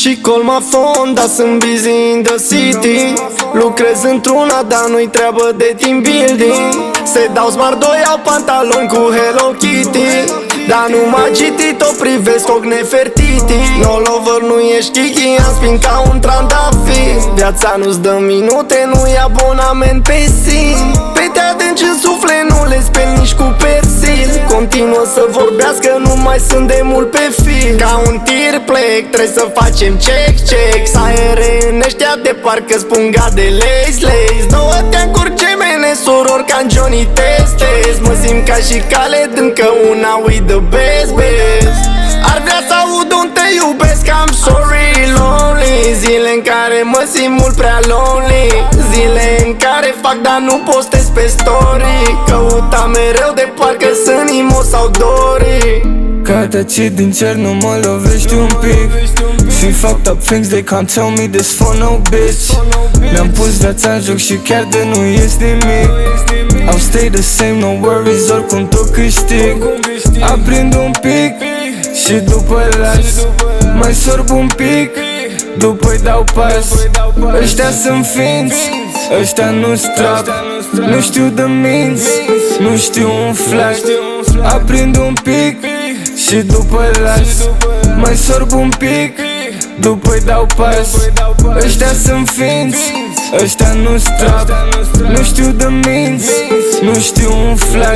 Și colma fonda, sunt busy in the city. Lucrez într-una, dar nu-i treabă de team building. Se dau smart, doi au pantaloni cu Hello Kitty. Dar nu m-a citit, o privesc ochi Nefertiti. No lover, nu ești Kiki, am spin ca un trandafir. Viața nu-ți dă minute, nu-i abonament pe sim. Pe te adânci în suflet, nu le speli nici cu persil. Continuă să vorbească, nu mai sunt de mult pe fil. Ca un tir plec, trebuie să facem check. Saiere în ăștia de parcă spunga de lace. Două teancuri gemene, surori ca Johnny Testes. Mă simt ca și Khaled, încă una with the best. Ar vrea să aud un te iubesc, I'm sorry, lonely. Zile în care mă simt mult prea lonely. Zile în care fac, dar nu postez pe story. Căuta mereu de parcă sunt Imo sau Dori. Ca tăcit din cer, nu mă lovești un pic. Și fucked up things, they can't tell me this for no bitch. Mi-am pus viața în joc și chiar de nu ies nimic. I'll stay the same, no worries, oricum tot câștig. Aprind un pic și după las. Mai sorb un pic, după-i dau pas. Ăștia sunt ființi, ăștia nu strap. Nu știu de minți, nu știu un flash. Aprind un pic și după las. Mai sorb un pic, după-i dau pas. Ăștia sunt ființi, ăștia nu strap. Nu știu de minți, nu știu un flash.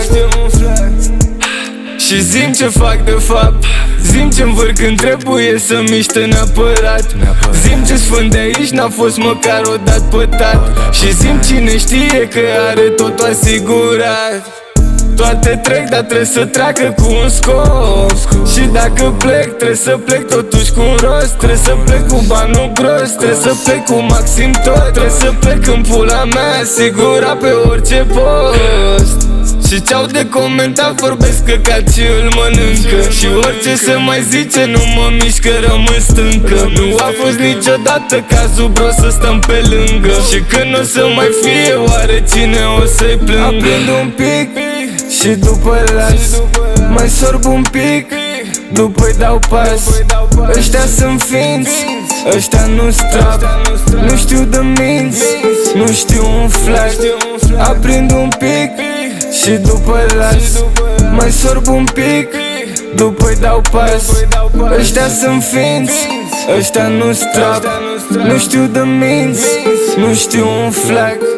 Și zim ce fac de fapt, zim ce învâr când trebuie să miște neapărat. Zim ce sfânt de aici n-a fost măcar o dat pătat. Și zim cine știe că are totul asigurat. Toate trec, dar trebuie să treacă cu un scop. Și dacă plec, trebuie să plec totuși cu un rost. Trebuie să plec cu banul gros, trebuie să plec cu maxim tot. Trebuie să plec în pula mea, asigura pe orice post. Și ce-au de comentat vorbesc căcat și îl mănâncă. Și orice se mai zice nu mă mișcă, rămân stâncă. Nu a fost niciodată cazul, bro, să stăm pe lângă. Și când o să mai fie, oare cine o să-i plângă? Aprind un pic și după las. Mai sorb un pic, după-i dau pas. Ăștia sunt ființi, ăștia nu strap. Nu știu de minți, nu știu un flash. Aprind un pic și după las. Mai sorb un pic, după-i dau pas. Ăștia sunt ființi, ăștia nu strap. Nu știu de minți, nu știu un flac.